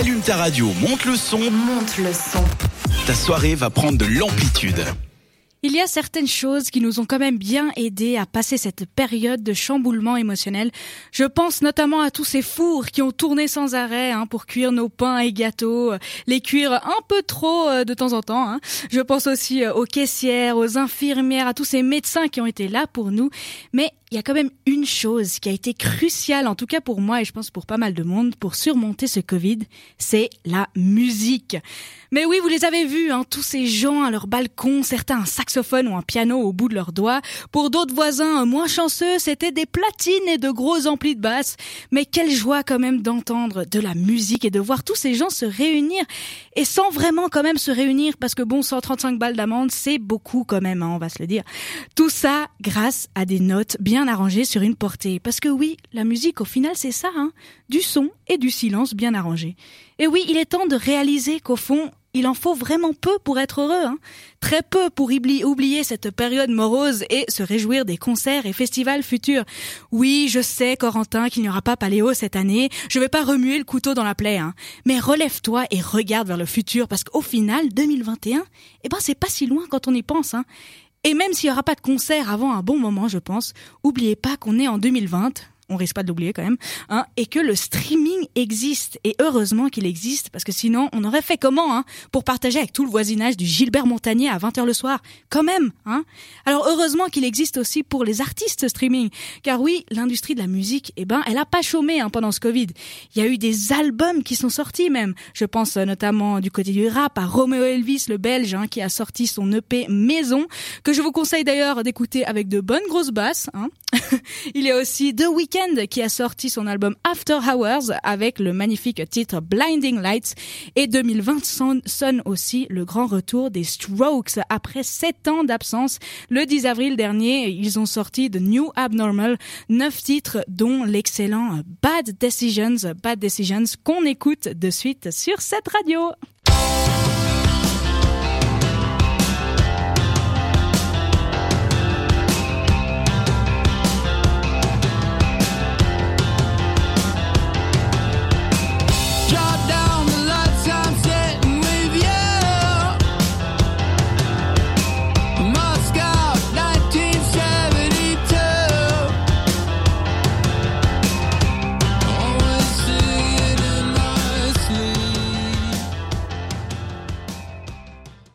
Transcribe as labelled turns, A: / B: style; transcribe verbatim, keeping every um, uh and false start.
A: Allume ta radio, monte le son.
B: Monte le son.
A: Ta soirée va prendre de l'amplitude.
C: Il y a certaines choses qui nous ont quand même bien aidés à passer cette période de chamboulement émotionnel. Je pense notamment à tous ces fours qui ont tourné sans arrêt hein, pour cuire nos pains et gâteaux, les cuire un peu trop euh, de temps en temps. Hein. Je pense aussi euh, aux caissières, aux infirmières, à tous ces médecins qui ont été là pour nous. Mais il y a quand même une chose qui a été cruciale, en tout cas pour moi et je pense pour pas mal de monde, pour surmonter ce Covid, c'est la musique. Mais oui, vous les avez vus, hein, tous ces gens à leur balcon, certains un saxophone ou un piano au bout de leurs doigts. Pour d'autres voisins moins chanceux, c'était des platines et de gros amplis de basse. Mais quelle joie quand même d'entendre de la musique et de voir tous ces gens se réunir. Et sans vraiment quand même se réunir, parce que bon, cent trente-cinq balles d'amende, c'est beaucoup quand même, hein, on va se le dire. Tout ça grâce à des notes bien arrangées sur une portée. Parce que oui, la musique au final c'est ça, hein, du son et du silence bien arrangés. Et oui, il est temps de réaliser qu'au fond, il en faut vraiment peu pour être heureux, hein. Très peu pour oublier cette période morose et se réjouir des concerts et festivals futurs. Oui, je sais, Corentin, qu'il n'y aura pas Paléo cette année. Je vais pas remuer le couteau dans la plaie, hein. Mais relève-toi et regarde vers le futur parce qu'au final, deux mille vingt et un, eh ben, c'est pas si loin quand on y pense, hein. Et même s'il y aura pas de concert avant un bon moment, je pense, oubliez pas qu'on est en deux mille vingt. On risque pas de l'oublier quand même, hein, et que le streaming existe, et heureusement qu'il existe, parce que sinon, on aurait fait comment, hein, pour partager avec tout le voisinage du Gilbert Montagnier à vingt heures le soir, quand même, hein. Alors heureusement qu'il existe aussi pour les artistes streaming, car oui, l'industrie de la musique, eh ben, elle a pas chômé, hein, pendant ce Covid. Il y a eu des albums qui sont sortis même. Je pense euh, notamment du côté du rap à Romeo Elvis, le Belge, hein, qui a sorti son E P Maison, que je vous conseille d'ailleurs d'écouter avec de bonnes grosses basses, hein. Il y a aussi The Weeknd qui a sorti son album After Hours avec le magnifique titre Blinding Lights, et deux mille vingt sonne aussi le grand retour des Strokes après sept ans d'absence. Le dix avril dernier, ils ont sorti The New Abnormal, neuf titres dont l'excellent Bad Decisions, Bad Decisions qu'on écoute de suite sur cette radio.